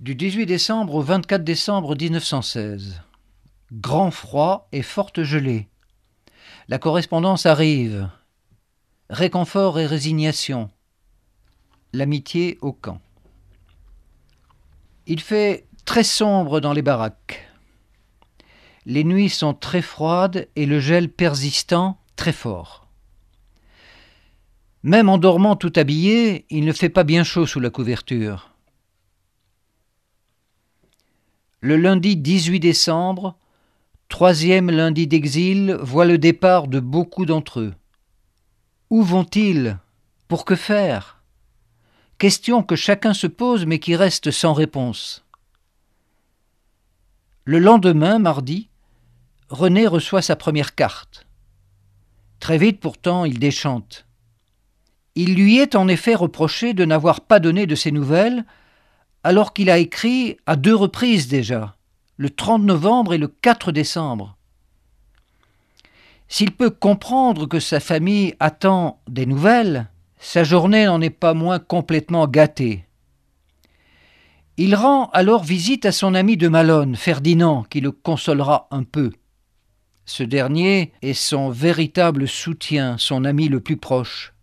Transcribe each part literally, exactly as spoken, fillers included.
Du dix-huit décembre au vingt-quatre décembre mille neuf cent seize. Grand froid et forte gelée. La correspondance arrive. Réconfort et résignation. L'amitié au camp. Il fait très sombre dans les baraques. Les nuits sont très froides et le gel persistant très fort. Même en dormant tout habillé, il ne fait pas bien chaud sous la couverture. Le lundi dix-huit décembre, troisième lundi d'exil, voit le départ de beaucoup d'entre eux. Où vont-ils? Pour que faire? Question que chacun se pose mais qui reste sans réponse. Le lendemain, mardi, René reçoit sa première carte. Très vite pourtant, il déchante. Il lui est en effet reproché de n'avoir pas donné de ses nouvelles, alors qu'il a écrit à deux reprises déjà, le trente novembre et le quatre décembre. S'il peut comprendre que sa famille attend des nouvelles, sa journée n'en est pas moins complètement gâtée. Il rend alors visite à son ami de Malone, Ferdinand, qui le consolera un peu. Ce dernier est son véritable soutien, son ami le plus proche.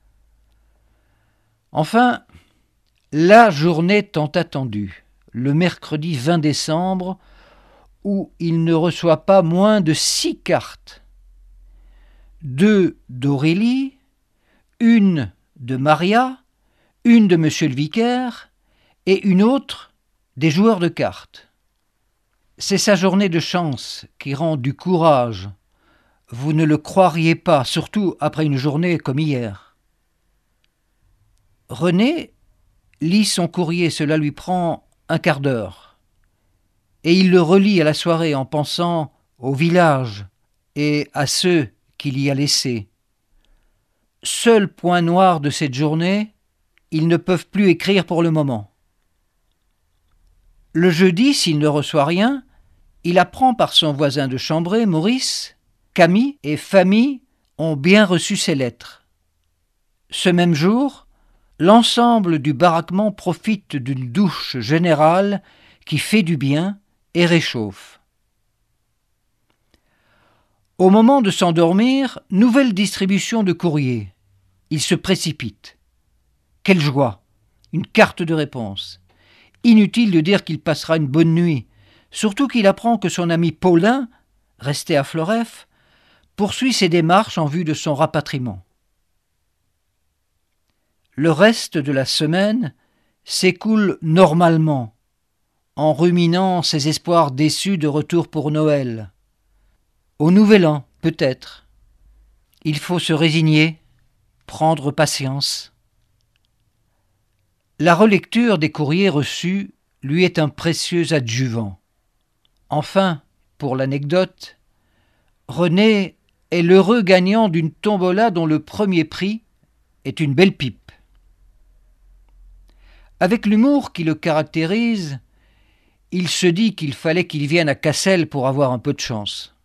Enfin, la journée tant attendue, le mercredi vingt décembre, où il ne reçoit pas moins de six cartes. Deux d'Aurélie, une de Maria, une de Monsieur le vicaire et une autre des joueurs de cartes. C'est sa journée de chance qui rend du courage. Vous ne le croiriez pas, surtout après une journée comme hier. René lit son courrier, cela lui prend un quart d'heure. Et il le relit à la soirée en pensant au village et à ceux qu'il y a laissés. Seul point noir de cette journée, ils ne peuvent plus écrire pour le moment. Le jeudi, s'il ne reçoit rien, il apprend par son voisin de chambrée, Maurice, qu'Ami et famille ont bien reçu ses lettres. Ce même jour, l'ensemble du baraquement profite d'une douche générale qui fait du bien et réchauffe. Au moment de s'endormir, nouvelle distribution de courrier. Il se précipite. Quelle joie! Une carte de réponse. Inutile de dire qu'il passera une bonne nuit, surtout qu'il apprend que son ami Paulin, resté à Floreffe, poursuit ses démarches en vue de son rapatriement. Le reste de la semaine s'écoule normalement, en ruminant ses espoirs déçus de retour pour Noël. Au Nouvel An, peut-être. Il faut se résigner, prendre patience. La relecture des courriers reçus lui est un précieux adjuvant. Enfin, pour l'anecdote, René est l'heureux gagnant d'une tombola dont le premier prix est une belle pipe. Avec l'humour qui le caractérise, il se dit qu'il fallait qu'il vienne à Cassel pour avoir un peu de chance.